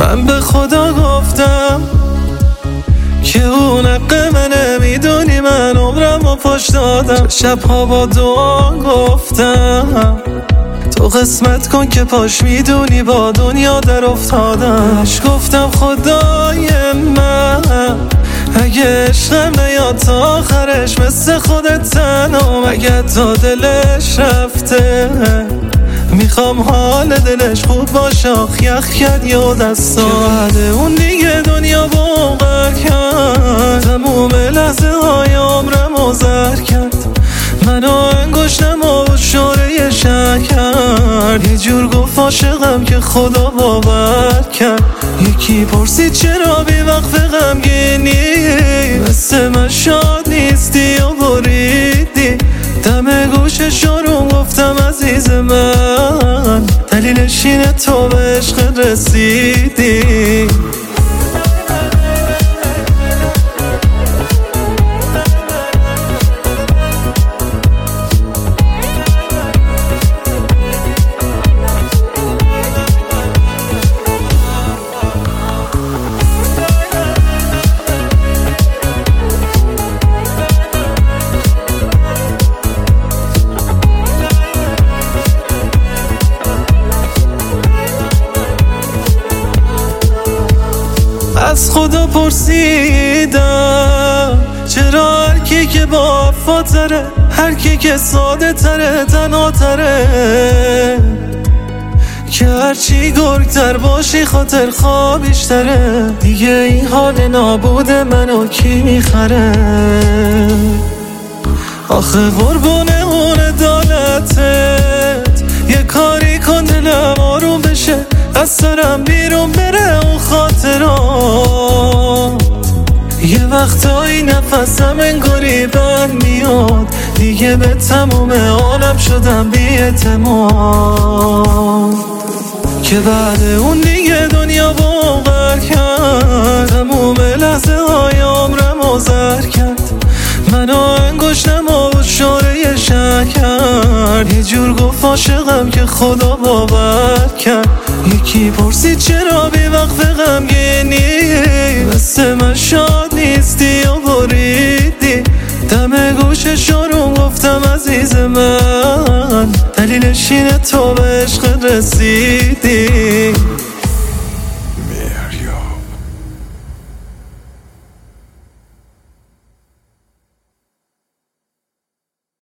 من به خدا گفتم که اون حق منه، میدونی من عمرم و پاش دادم. شبها با دعا گفتم تو قسمت کن که پاش میدونی با دنیا در افتادم. گفتم خدای من اگه عشقم نیاد تا آخرش مثل خودت تنها، اگه تا دلش رفته میخوام حال دلش خوب باشه. آخ یخ کرد یا دستا که بعد اون دیگه دنیا بغر کرد، تموم لحظه های عمرم و زر کرد. منو انگشتم و شوره شکر، یه جور گفت عاشقم که خدا باور کرد. یکی پرسید چرا بی وقت غمگینی، مثل من شاد نیستی و بریدی. دم گوشش رو گفتم عزیز من، دلیلش اینه تو به عشق رسیدی. از خدا پرسیدم چرا هر کی که با وفاتره، هر کی که ساده تره تنها تره، که هرچی گرگتر باشی خاطر خواه بیشتره. دیگه این حال نابود منو کی میخره؟ آخه قربونه اون عدالتت، یه کاری کن دلم آروم بشه، از سرم بیرون بره اون خاطرات. یه وقتایی نفسم انگاری بند میاد، دیگه به تموم عالم شدم بی اعتماد. که بعد اون دیگه دنیا بغر کرد، تموم لحظه های عمرم و زر کرد. منو انگشتم و شوره شکر، یه جور گفت عاشقم که خدا باور کرد. یکی پرسید چرا بی وقت غمگینی، مثل من شاد نیستی و بریدی. دم گوشش رو گفتم عزیز من، دلیلش اینه تو به عشق رسیدی.